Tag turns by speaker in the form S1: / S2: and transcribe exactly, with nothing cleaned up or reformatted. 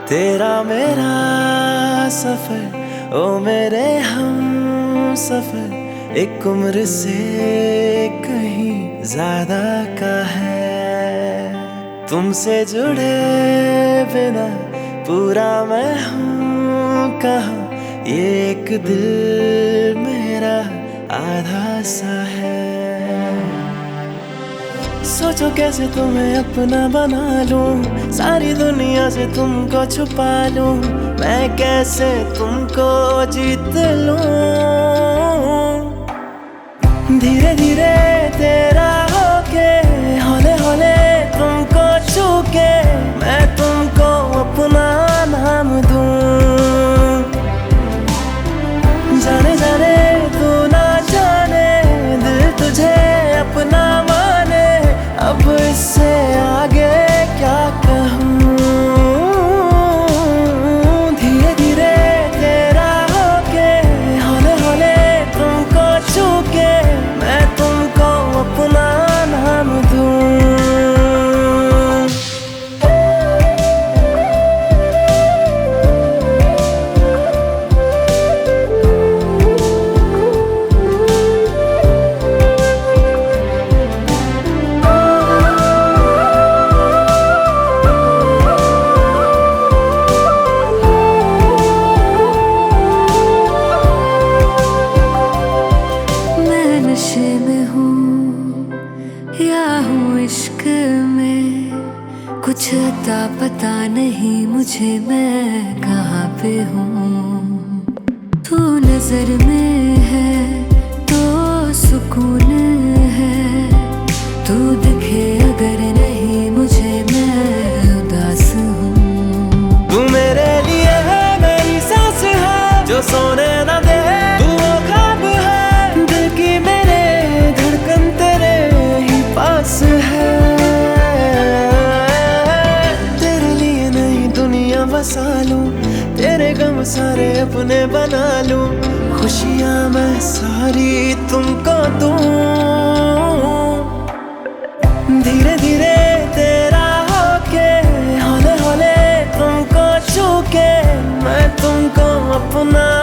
S1: तेरा मेरा सफर ओ मेरे हम सफर एक उम्र से कहीं ज्यादा का है। तुमसे जुड़े बिना पूरा मैं हूँ कहाँ, ये एक दिल मेरा आधा सा है। सोचो कैसे तुम्हें अपना बना लूं, सारी दुनिया से तुमको छुपा लूं, मैं कैसे तुमको जीत लूं। धीरे धीरे तेरा होके हौले हौले तुमको छू के मैं तुमको अपना नाम दूं। जाने जाने तू ना जाने दिल तुझे अपना माने, अब इससे आगे क्या कहूँ। धीरे धीरे तेरा होके हौले हौले तुमको छू के मैं तुमको अपना नाम दूँ।
S2: नशे में हूँ या हूँ इश्क में, कुछ अता पता नहीं मुझे मैं कहाँ पे हूँ। तू नजर में है तो सुकून है, तू दिखे अगर नहीं मुझे मैं उदास हूँ।
S1: तू मेरे लिए है मेरी सांस है जो सोने ना दे, तू वो ख्वाब है दिल की मेरे धड़कन तेरे ही पास है। तेरे लिए नई दुनिया बसा लूं, तेरे गम सारे अपने बना लूं, खुशियां मैं सारी तुमको दूं। धीरे धीरे तेरा होके हौले हौले तुमको छू के मैं तुमको अपना